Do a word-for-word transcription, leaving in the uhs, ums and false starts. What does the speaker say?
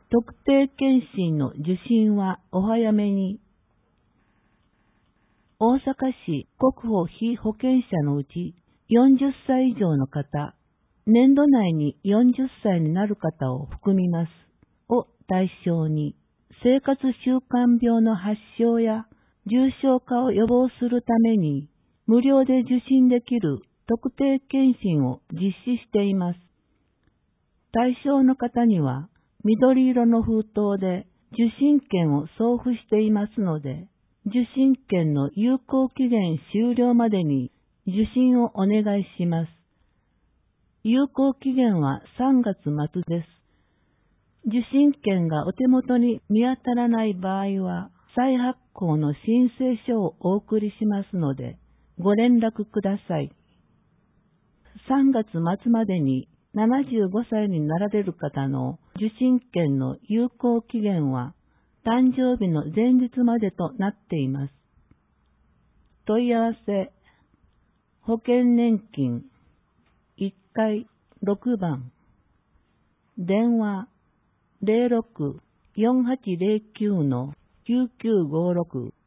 特定健診の受診はお早めに。大阪市国保被保険者のうちよんじゅっさい以上の方、年度内によんじゅっさいになる方を含みますを対象に、生活習慣病の発症や重症化を予防するために無料で受診できる特定健診を実施しています。対象の方には緑色の封筒で受診券を送付していますので、受診券の有効期限終了までに受診をお願いします。有効期限はさんがつ末です。受診券がお手元に見当たらない場合は、再発行の申請書をお送りしますので、ご連絡ください。さんがつ末までにななじゅうごさいになられる方の受診券の有効期限は、誕生日の前日までとなっています。問い合わせ、保険年金いっかいろくばん、電話 ゼロろく よんはちゼロきゅう きゅうきゅうごろく